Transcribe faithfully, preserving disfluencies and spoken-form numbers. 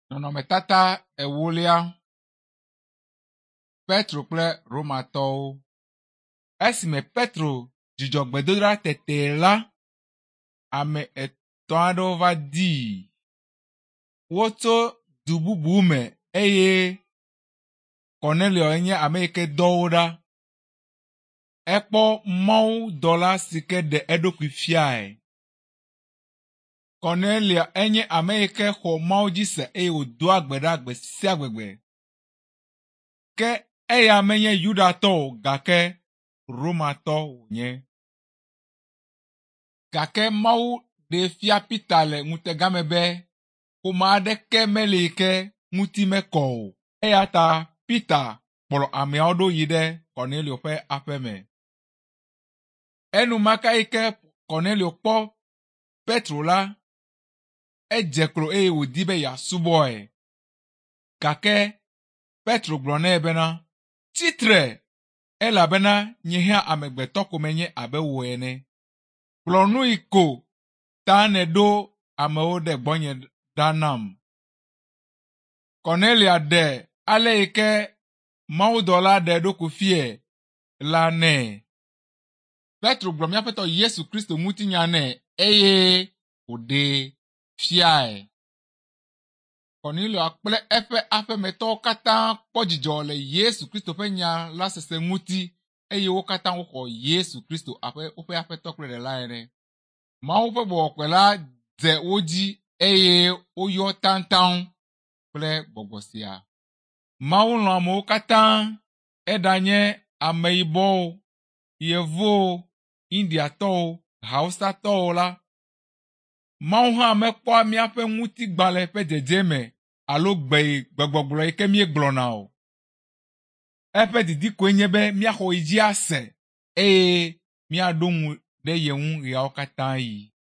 Nɔnɔmetata ewolia. Petro kple Romatɔwo. Esime Petro dzidzɔgbedoɖa tete la, ame etɔ̃ aɖewo va dii. Wotso du bubu me eye Cornelio enye ame yi ke dɔ wo ɖa. Ekpɔ Mawu dɔla si ke ɖe eɖokui fiae. Cornelia enye ame yi ke xɔ Mawu dzi se eye wòdoa gbe ɖa gbe sia gbegbe. Ke eya menye Yudatɔ o, gake Romatɔ wònye. Gake Mawu ɖe fia Peter le ŋutega me be ƒome aɖeke meli yi ke ŋuti mekɔ o. Eya ta Peter kplɔ ameawo ɖo yi ɖe Cornelio ƒe aƒe me. Enumake yi ke Cornelio kpɔ Petro la, edze klo eye wòdi be yeasubɔe. Gake Petro gblɔ nɛ bena, tsitre, elabena nye hã amegbetɔ ko menye abe wò ene. Kplɔ nu yi ko ta nèɖo amewo ɖe gbɔnye ɖa nam. Cornelia ɖe ale yi ke Mawudɔla ɖe eɖokui fie la nɛ. Petro gblɔ míaƒe Aƒetɔ Yesu Kristo ŋutinya nɛ eye wòɖe fiae. Cornelio kple eƒe aƒemetɔwo katã kpɔ dzidzɔ le Yesu Kristo ƒe nya la sese ŋuti eye wo katã woxɔ Yesu Kristo aƒe woƒe aƒetɔ kple ɖela ene. Mawu ƒe bɔbɔkpe la dze wo dzi eye woyɔ taŋtaŋ kple gbɔgbɔ sia. Mawu lɔ̃ amewo katã, eɖanye ameyibɔwo, yevuwo, Indiatɔwo, Hausatɔwo la. Mawu hã mekpɔ míaƒe ŋutigbalẽ ƒe dzedzeme alo gbe gbegbɔgblɔ yi ke míegblɔna o. Eƒe didi koe nye be míaxɔ yi dzi ase eye míaɖo ŋu ɖe ye ŋu ɣeawo katã yi.